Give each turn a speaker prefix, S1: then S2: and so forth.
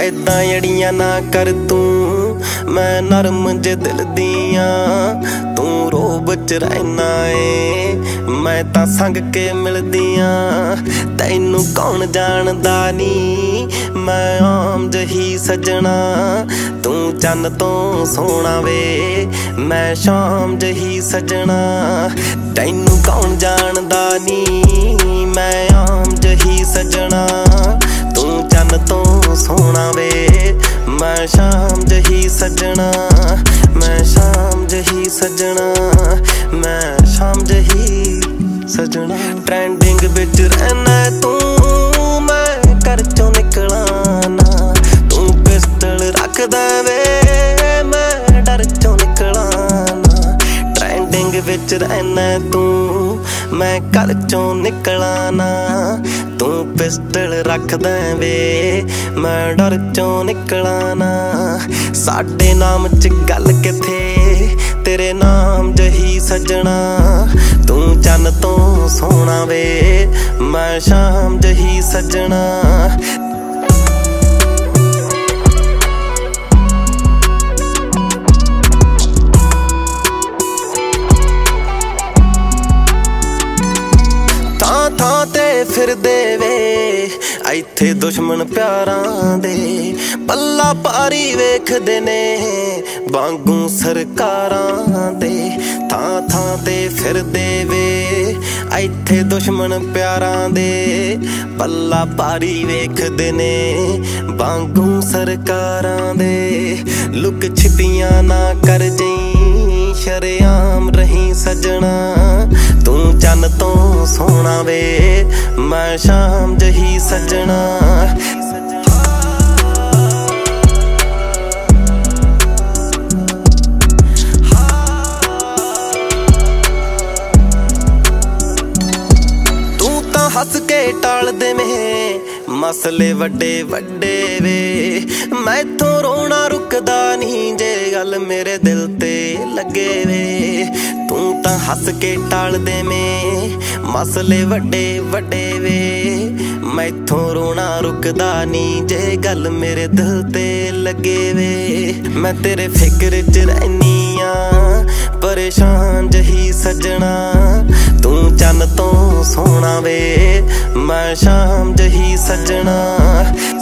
S1: ऐदां अड़ियां ना कर तू, मैं नरम जे दिल दियां, तू रोब च रहना है, मैं तां संग के मिलदियां। तैनू कौन जानदा नी, मैं आम जही सजना, तू चन्न तो सोहना वे, मैं शाम जही सजना। तैनू कौन जानदा नी, मैं आम जही सजना, तू चन्न तो सोहना वे, मैं शाम जही सजना, मैं शाम जही सजना, मैं शाम जही सजना। ट्रेंडिंग बिच रहना तू, मैं घर चों निकला ना, तू पिस्टल रखदा वे, मैं डर चों निकला ना। ट्रेंडिंग बिच रहना तू, मैं घर चों निकला ना, तू पिस्टल रखदा वे, मैं डर चों निकला ना। साडे नाम च गल किथे, तेरे नाम जही सजना, तू चन्न तो सोहना वे, मैं शाम जही सजना। ਥਾਂ ਤੇ ਫਿਰਦੇ ਵੇ, ਇੱਥੇ ਦੁਸ਼ਮਣ ਪਿਆਰਾਂ ਦੇ, ਪੱਲਾ ਭਾਰੀ ਵੇਖਦੇ ਨੇ ਵਾਂਗੂ ਸਰਕਾਰਾਂ ਦੇ। ਥਾਂ ਤੇ ਫਿਰਦੇ ਵੇ, ਇੱਥੇ ਦੁਸ਼ਮਣ ਪਿਆਰਾਂ ਦੇ, ਪੱਲਾ ਭਾਰੀ ਵੇਖਦੇ ਨੇ ਵਾਂਗੂ ਸਰਕਾਰਾਂ ਦੇ। ਲੁਕ ਛਿਪੀਆਂ ਨਾ ਕਰ ਜਈ, ਸ਼ਰੇਆਮ ਰਹੀਂ ਸਜਣਾ, ਤੂੰ ਚੰਨ ਤੋਂ ਸੋਹਣਾ ਵੇ, ਮੈਂ ਸ਼ਾਮ ਜਹੀ ਸਜਣਾ। ਤੂੰ ਤਾਂ ਹੱਸ ਕੇ ਟਾਲ ਦੇਵੇਂ ਮਸਲੇ ਵੱਡੇ ਵੱਡੇ ਵੇ, ਮੈਥੋਂ ਰੋਣਾ ਰੁਕਦਾ ਨਹੀਂ ਜੇ ਗੱਲ ਮੇਰੇ ਦਿਲ ਤੇ ਲੱਗੇ ਵੇ। ਤੂੰ ਤਾਂ ਹੱਸ ਕੇ ਟਾਲ ਦੇਵੇਂ ਮਸਲੇ ਵੱਡੇ ਵੱਡੇ ਵੇ, ਮੈਥੋਂ ਰੋਣਾ ਰੁਕਦਾ ਨਹੀਂ ਜੇ ਗੱਲ ਮੇਰੇ ਦਿਲ ਤੇ ਲੱਗੇ ਵੇ। ਮੈਂ ਤੇਰੇ ਫਿਕਰ 'ਚ ਰਹਿਨੀ ਆ, ਪਰੇਸ਼ਾਨ ਜਹੀ ਸਜਣਾ, ਤੂੰ ਚੰਨ ਤੋਂ ਸੋਹਣਾ ਵੇ, ਮੈਂ ਸ਼ਾਮ ਜਹੀ ਸਜਣਾ।